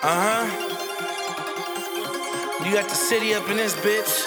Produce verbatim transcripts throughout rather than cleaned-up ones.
Uh-huh. You got the city up in this bitch.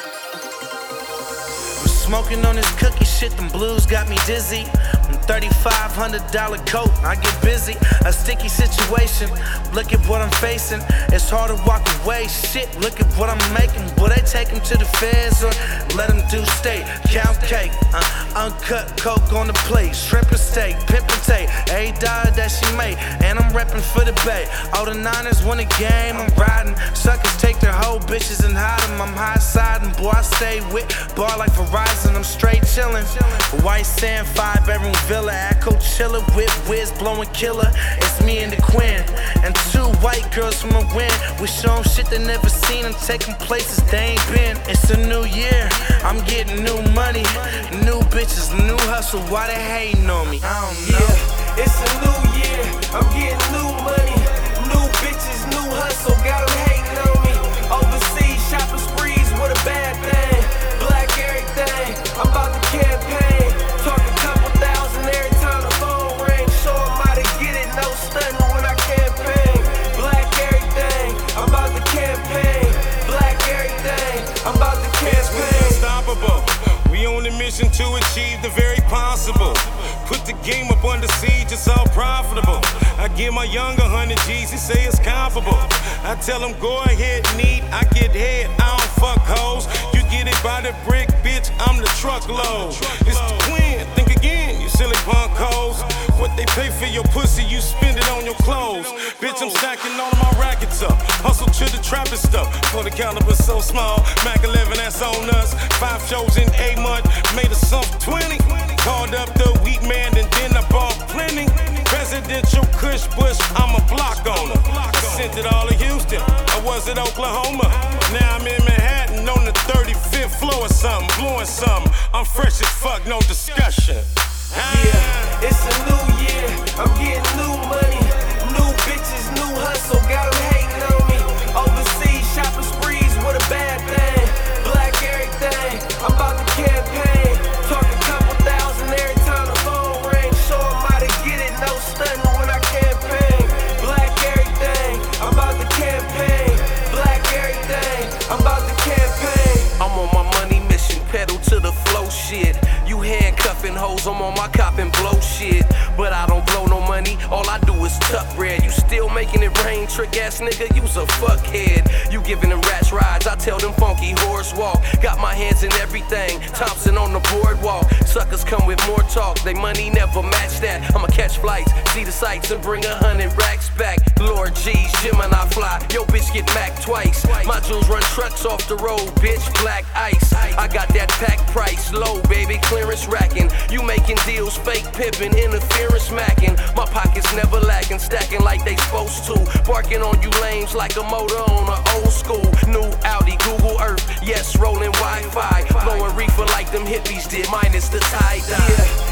I'm smoking on this cookie shit, them blues got me dizzy. I'm thirty-five hundred dollar coat, I get busy. A sticky situation, look at what I'm facing. It's hard to walk away, shit, look at what I'm making. Will they take him to the feds or let him do state? Count cake, uh, uncut coke on the plate. Shrimp and steak, pimp and tape, every dollar that she made. And I'm reppin' for the bay. All the Niners win a game, I'm riding. Suckers take their whole bitches and hide them. I'm high siding, boy, I stay with bar like Verizon, I'm straight chillin'. White sand, five bedroom villa at Coachella with Wiz blowing killer. It's me and the Queen and two white girls from a win. We show 'em shit they never seen and taking places they ain't been. It's a new year, I'm getting new money, new bitches, new hustle. Why they hating on me? I don't know. Yeah, it's a new year, I'm getting new money, new bitches, new hustle. Got 'em hating on me. Overseas shopping sprees, what a bad thing. Black everything, I'm about to campaign. Talk a couple thousand every time the phone rings. Show 'em how to get it, no stunning when I campaign. Black everything, I'm about to campaign. Black everything, I'm about to campaign. Unstoppable, we on a mission to achieve the very possible. Put the game up under siege, it's all profitable. I give my younger hundred G's, he say it's comparable. I tell him go ahead, need, I get head, I don't fuck hoes. You get it by the brick, bitch, I'm the truckload. It's the Queen, think again, you silly punk hoes. What they pay for your pussy, you spend it on your clothes. Bitch, I'm stacking all of my rackets up. Hustle to the trapper stuff. For the caliber so small, Mac eleven, that's on us. Five shows in eight months, made a sum twenty. Called up the weak man and then I bought plenty. Presidential Kush Bush, I'm a block owner. I sent it all to Houston, I was at Oklahoma. Now I'm in Manhattan on the thirty-fifth floor or something, blowing something. I'm fresh as fuck, no discussion. Yeah, it's a new year, I'm getting new money, new bitches, new hustle. Got 'em hating on me. Overseas shopping sprees, what a bad thing. Black everything, I'm about to campaign. Talk a couple thousand every time the phone rings. Show 'em how to get it, no stunning when I campaign. Black everything, I'm about to campaign. Black everything, I'm about to campaign. I'm on my money mission, pedal to the flow shit. You handcuffing hoes, I'm on my cop and blow shit. But I don't blow no money, all I do is tuck bread. You still making it rain, trick ass nigga, you's a fuckhead. You giving them rats rides, I tell them funky horse walk. Got my hands in everything, Thompson on the boardwalk. Suckers come with more talk, they money never match that. I'ma catch flights, see the sights and bring a hundred racks back. Lord G's, Gemini fly, yo bitch get Mac twice. My jewels run trucks off the road, bitch, black ice. I got that pack price, low baby, clearance racking. You making deals, fake pimping, interference macking. My pockets never lacking, stacking like they supposed to. Barking on you lames like a motor on an old school. New Audi, Google Earth, yes, rolling Wi-Fi. Blowing reefer like them hippies did, minus the tie-dye. Yeah,